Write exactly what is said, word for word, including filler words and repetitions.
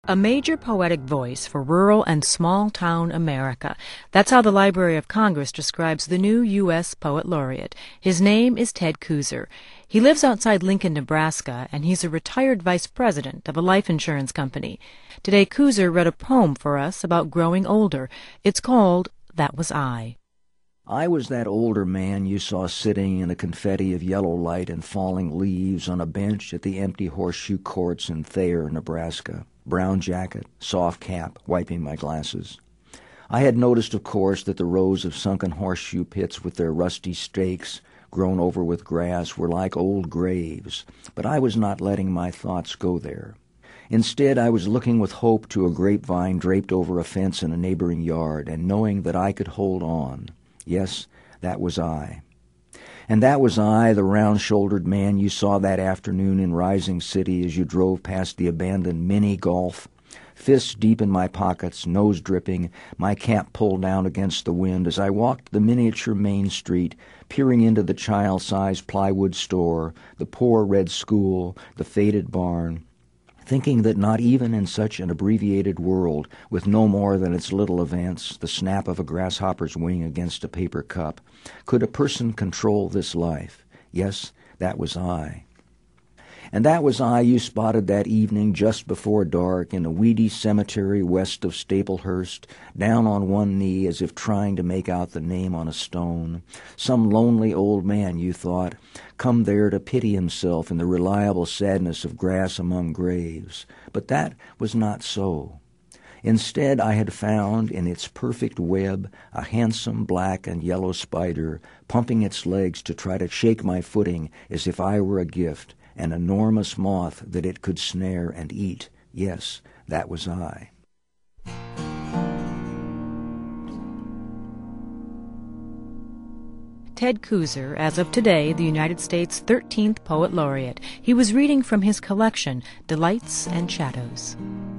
A major poetic voice for rural and small-town America. That's how the Library of Congress describes the new U S Poet Laureate. His name is Ted Kooser. He lives outside Lincoln, Nebraska, and he's a retired vice president of a life insurance company. Today, Kooser read a poem for us about growing older. It's called That Was I. I was that older man you saw sitting in a confetti of yellow light and falling leaves on a bench at the empty horseshoe courts in Thayer, Nebraska. Brown jacket, soft cap, wiping my glasses. I had noticed, of course, that the rows of sunken horseshoe pits with their rusty stakes, grown over with grass, were like old graves, but I was not letting my thoughts go there. Instead, I was looking with hope to a grapevine draped over a fence in a neighboring yard, and knowing that I could hold on. Yes, that was I. And that was I, the round-shouldered man you saw that afternoon in Rising City as you drove past the abandoned mini-golf, fists deep in my pockets, nose dripping, my cap pulled down against the wind as I walked the miniature Main Street, peering into the child-sized plywood store, the poor red school, the faded barn, thinking that not even in such an abbreviated world, with no more than its little events, the snap of a grasshopper's wing against a paper cup, could a person control this life. Yes, that was I. And that was I you spotted that evening just before dark in a weedy cemetery west of Staplehurst, down on one knee as if trying to make out the name on a stone. Some lonely old man, you thought, come there to pity himself in the reliable sadness of grass among graves. But that was not so. Instead, I had found in its perfect web a handsome black and yellow spider, pumping its legs to try to shake my footing as if I were a gift, an enormous moth that it could snare and eat. Yes, that was I. Ted Kooser, as of today, the United States' thirteenth Poet Laureate. He was reading from his collection, Delights and Shadows.